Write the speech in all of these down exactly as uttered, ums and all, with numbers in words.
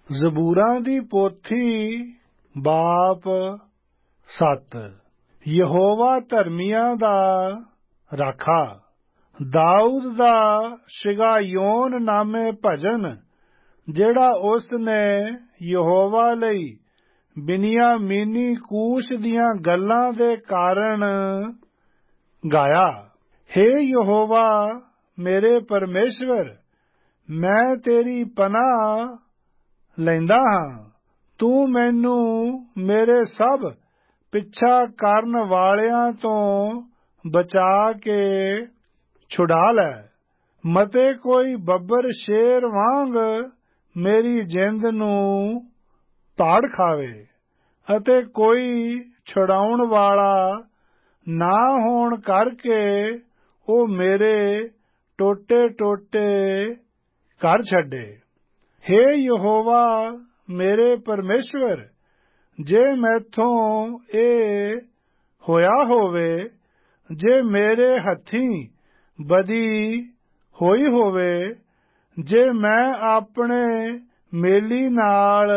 ਜ਼ਬੂਰਾਂ ਦੀ ਪੋਥੀ ਬਾਪ ਸੱਤ। ਯਹੋਵਾ ਧਰਮੀਆਂ ਦਾ ਰਾਖਾ। ਦਾਊਦ ਦਾ ਸ਼ਿਗਾਯੋਨ ਨਾਮੇ ਭਜਨ, ਜਿਹੜਾ ਉਸ ਨੇ ਯਹੋਵਾ ਲਈ ਬਿਨਿਆਮੀਨੀ ਕੂਸ਼ ਦੀਆਂ ਗੱਲਾਂ ਦੇ ਕਾਰਨ ਗਾਇਆ। ਹੇ ਯਹੋਵਾ ਮੇਰੇ ਪਰਮੇਸ਼ਵਰ, ਮੈਂ ਤੇਰੀ ਪਨਾਹ ਲੈਂਦਾ ਹਾਂ। ਤੂੰ ਮੈਨੂੰ ਮੇਰੇ ਸਭ ਪਿੱਛਾ ਕਰਨ ਵਾਲਿਆਂ ਤੋਂ ਬਚਾ ਕੇ ਛੁਡਾ ਲੈ। ਮਤੇ ਕੋਈ ਬੱਬਰ ਸ਼ੇਰ ਵਾਂਗ ਮੇਰੀ ਜਿੰਦ ਨੂੰ ਪਾੜ ਖਾਵੇ, ਅਤੇ ਕੋਈ ਛੁਡਾਉਣ ਵਾਲਾ ਨਾ ਹੋਣ ਕਰਕੇ ਉਹ ਮੇਰੇ ਟੋਟੇ ਟੋਟੇ ਕਰ ਛੱਡੇ। ਹੇ ਯਹੋਵਾ ਮੇਰੇ ਪਰਮੇਸ਼ਵਰ, ਜੇ ਮੈਥੋਂ ਇਹ ਹੋਇਆ ਹੋਵੇ, ਜੇ ਮੇਰੇ ਹੱਥੀਂ ਬਦੀ ਹੋਈ ਹੋਵੇ, ਜੇ ਮੈਂ ਆਪਣੇ ਮੇਲੀ ਨਾਲ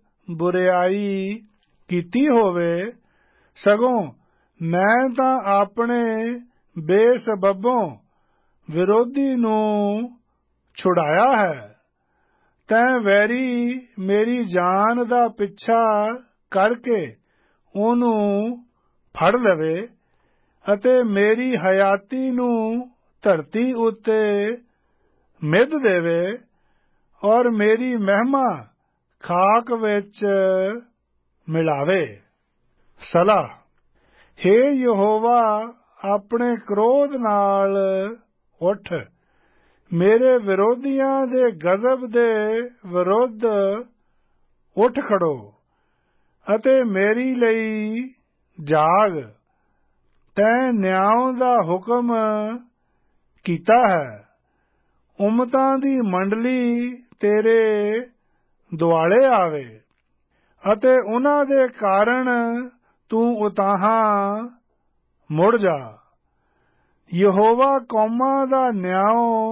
ਬੁਰਿਆਈ ਕੀਤੀ ਹੋਵੇ, ਸਗੋਂ ਮੈਂ ਤਾਂ ਆਪਣੇ ਬੇਸਬਬੋਂ ਵਿਰੋਧੀ ਨੂੰ ਛੁਡਾਇਆ ਹੈ। ਤੈਂ ਵੈਰੀ ਮੇਰੀ ਜਾਨ ਦਾ ਪਿੱਛਾ ਕਰਕੇ ਉਹਨੂੰ ਫੜ ਲਵੇ, ਅਤੇ ਮੇਰੀ ਹਯਾਤੀ ਨੂੰ ਧਰਤੀ ਉੱਤੇ ਮਿਧ ਦੇਵੇ, ਔਰ ਮੇਰੀ ਮਹਿਮਾ ਖਾਕ ਵਿੱਚ ਮਿਲਾਵੇ। ਸਲਾਹ। ਹੇ ਯਹੋਵਾ ਆਪਣੇ ਕ੍ਰੋਧ ਨਾਲ ਉੱਠ, ਮੇਰੇ ਵਿਰੋਧੀਆਂ ਦੇ ਗਜ਼ਬ ਦੇ ਵਿਰੁੱਧ ਉੱਠ ਖੜੋ, ਅਤੇ ਮੇਰੀ ਲਈ ਜਾਗ। ਤੈਂ ਨਿਆਂ ਦਾ ਹੁਕਮ ਕੀਤਾ ਹੈ। ਉਮਤਾਂ ਦੀ ਮੰਡਲੀ ਤੇਰੇ ਦੁਆਲੇ ਆਵੇ, ਅਤੇ ਉਹਨਾਂ ਦੇ ਕਾਰਨ ਤੂੰ ਉਤਾਹਾਂ ਮੁੜ ਜਾ। ਯਹੋਵਾ ਕੌਮਾਂ ਦਾ ਨਿਆਂ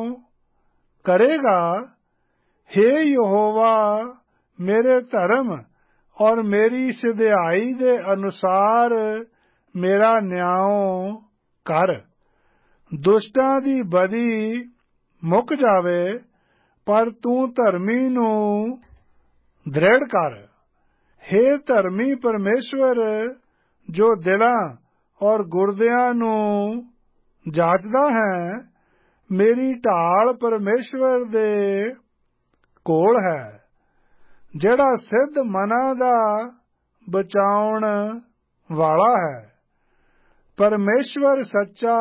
ਕਰੇਗਾ। ਹੇ ਯਹੋਵਾ ਮੇਰੇ ਧਰਮ ਔਰ ਮੇਰੀ ਸਿਧਿਆਈ ਦੇ ਅਨੁਸਾਰ ਮੇਰਾ ਨਿਆਂ ਕਰ। ਦੁਸ਼ਟਾਂ ਦੀ ਬਦੀ ਮੁੱਕ ਜਾਵੇ, ਪਰ ਤੂੰ ਧਰਮੀ ਨੂੰ ਦ੍ਰਿੜ ਕਰ। ਹੇ ਧਰਮੀ ਪਰਮੇਸ਼ਵਰ, ਜੋ ਦਿਲਾਂ ਔਰ ਗੁਰਦਿਆਂ ਨੂੰ ਜਾਂਚਦਾ ਹੈ, ਮੇਰੀ ਢਾਲ ਪਰਮੇਸ਼ਵਰ ਦੇ ਕੋਲ ਹੈ, ਜਿਹੜਾ ਸਿੱਧ ਮਨਾਂ ਦਾ ਬਚਾਉਣ ਵਾਲਾ ਹੈ। ਪਰਮੇਸ਼ਵਰ ਸੱਚਾ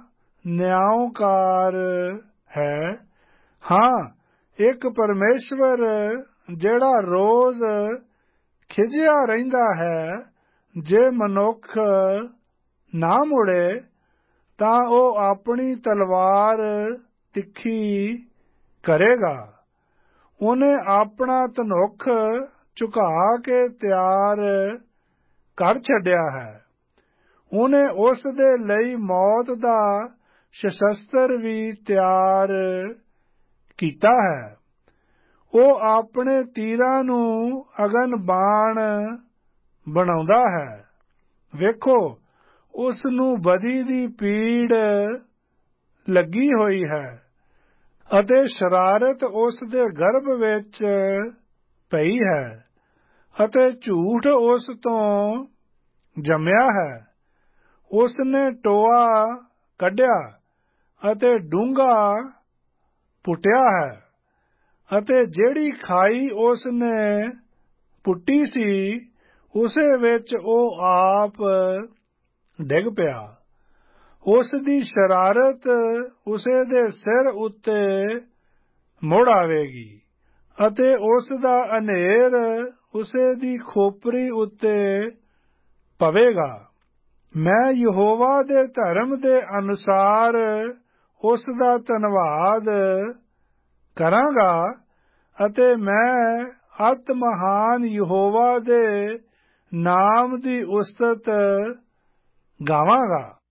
ਨਿਆਂਕਾਰ ਹੈ। ਹਾਂ, ਇੱਕ ਪਰਮੇਸ਼ਵਰ ਜਿਹੜਾ ਰੋਜ਼ ਖਿਝਿਆ ਰਹਿੰਦਾ ਹੈ। ਜੇ ਮਨੁੱਖ ਨਾ ਮੁੜੇ, ਤਾਂ ਉਹ ਆਪਣੀ ਤਲਵਾਰ ਤਿੱਖੀ ਕਰੇਗਾ। ਉਹਨੇ ਆਪਣਾ ਧਨੁੱਖ ਝੁਕਾ ਕੇ ਤਿਆਰ ਕਰ ਛੱਡਿਆ ਹੈ। ਉਹਨੇ ਉਸ ਦੇ ਲਈ ਮੌਤ ਦਾ ਸ਼ਸਤਰ ਵੀ ਤਿਆਰ ਕੀਤਾ ਹੈ। ਉਹ ਆਪਣੇ ਤੀਰਾਂ ਨੂੰ ਅਗਨ ਬਾਣ ਬਣਾਉਂਦਾ ਹੈ। ਵੇਖੋ, ਉਸ ਨੂੰ ਬਦੀ ਦੀ ਪੀੜ ਲੱਗੀ ਹੋਈ ਹੈ, ਅਤੇ ਸ਼ਰਾਰਤ ਉਸ ਦੇ ਗਰਭ ਵਿੱਚ ਪਈ ਹੈ, ਅਤੇ ਝੂਠ ਉਸ ਤੋਂ ਜੰਮਿਆ ਹੈ। ਉਸ ਨੇ ਟੋਆ ਕੱਢਿਆ ਅਤੇ ਡੂੰਘਾ ਪੁੱਟਿਆ ਹੈ, ਅਤੇ ਜਿਹੜੀ ਖਾਈ ਉਸ ਨੇ ਪੁੱਟੀ ਸੀ, ਉਸੇ ਵਿੱਚ ਉਹ ਆਪ ਡਿੱਗ ਪਿਆ। ਉਸ ਦੀ ਸ਼ਰਾਰਤ ਉਸੇ ਦੇ ਸਿਰ ਉੱਤੇ ਮੁੜ ਆਵੇਗੀ, ਅਤੇ ਉਸ ਦਾ ਹਨੇਰ ਉਸੇ ਦੀ ਖੋਪਰੀ ਉੱਤੇ ਪਵੇਗਾ। ਮੈਂ ਯਹੋਵਾ ਦੇ ਧਰਮ ਦੇ ਅਨੁਸਾਰ ਉਸ ਦਾ ਧੰਨਵਾਦ ਕਰਾਂਗਾ, ਅਤੇ ਮੈਂ ਅਤ ਮਹਾਨ ਯਹੋਵਾ ਦੇ ਨਾਮ ਦੀ ਉਸਤਤ ਗਾਵਾਂਗਾ।